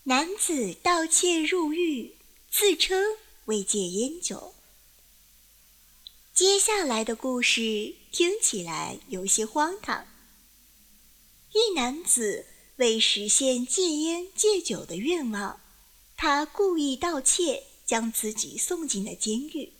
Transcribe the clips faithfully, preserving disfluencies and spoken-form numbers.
男子盗窃入狱，自称为戒烟酒。接下来的故事听起来有些荒唐。一男子为实现戒烟戒酒的愿望，他故意盗窃，将自己送进了监狱。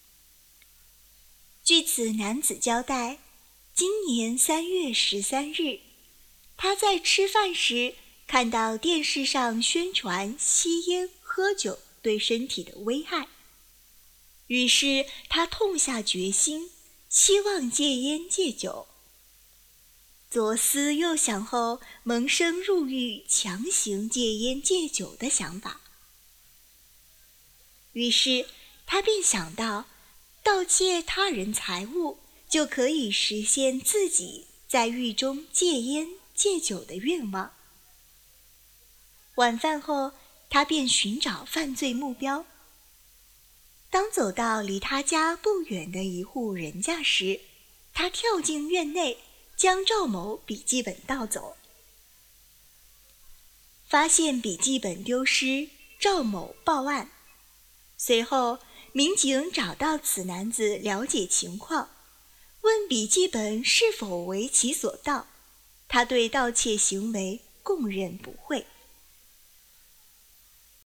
据此男子交代，今年三月十三日，他在吃饭时看到电视上宣传吸烟喝酒对身体的危害，于是他痛下决心，希望戒烟戒酒。左思右想后，萌生入狱强行戒烟戒酒的想法。于是他便想到，盗窃他人财物就可以实现自己在狱中戒烟戒酒的愿望。晚饭后，他便寻找犯罪目标。当走到离他家不远的一户人家时，他跳进院内，将赵某笔记本盗走。发现笔记本丢失，赵某报案。随后，民警找到此男子了解情况，问笔记本是否为其所盗，他对盗窃行为供认不讳。